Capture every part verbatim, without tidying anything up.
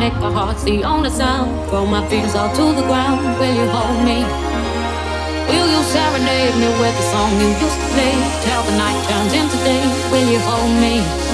make our hearts the only sound. Throw my fears all to the ground. Will you hold me? Will you serenade me with the song you used to play till the night turns into day? Will you hold me?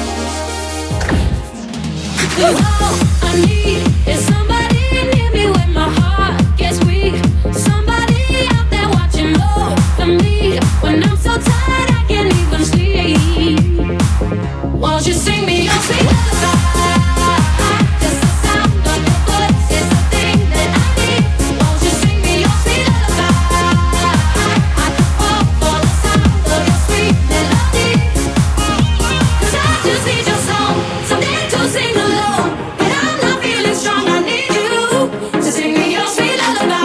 'Cause all I need is somebody near me when my heart gets weak. Somebody out there watching over me when I'm so tired I can't even sleep. Won't you sing me your sweet lullaby? Just the sound of your voice is the thing that I need. Won't you sing me your sweet lullaby? I could fall for the sound of your sweet melody. 'Cause I just need your song, something to sing along. When I'm not feeling strong, I need you to sing me your sweet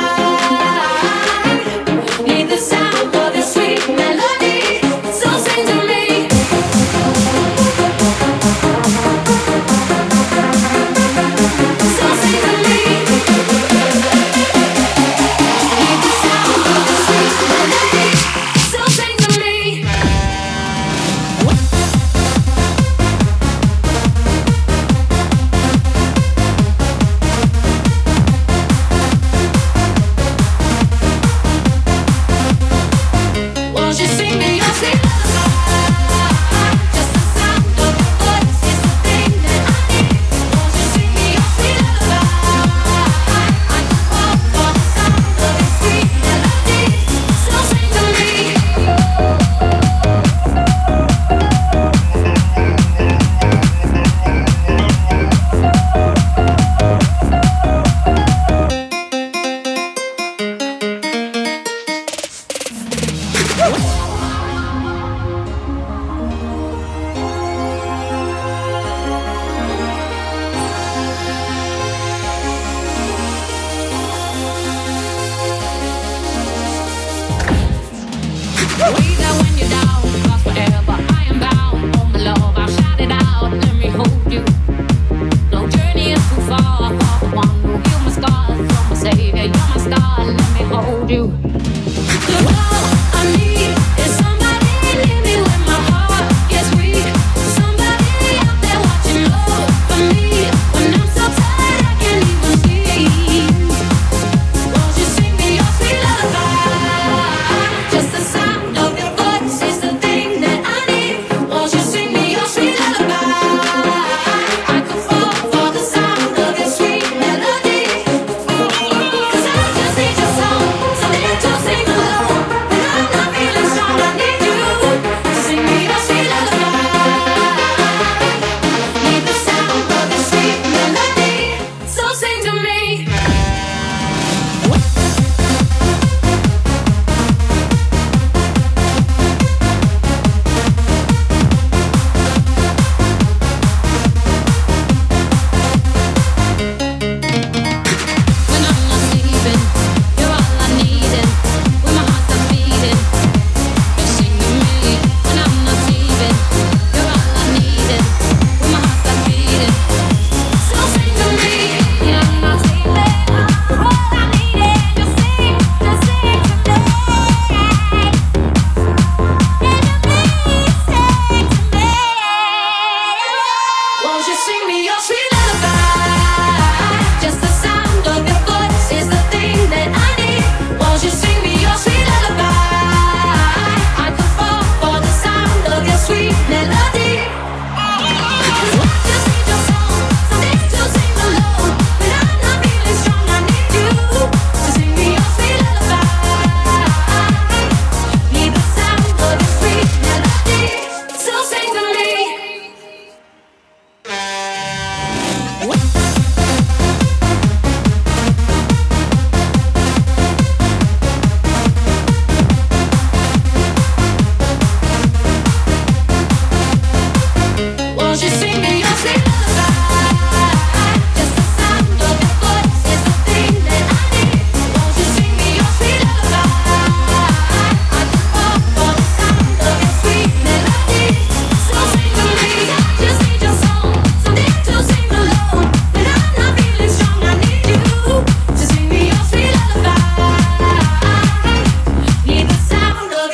lullaby. Need the sound of your sweet melody, so sing to me.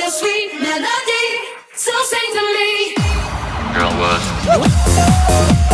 Girl, what?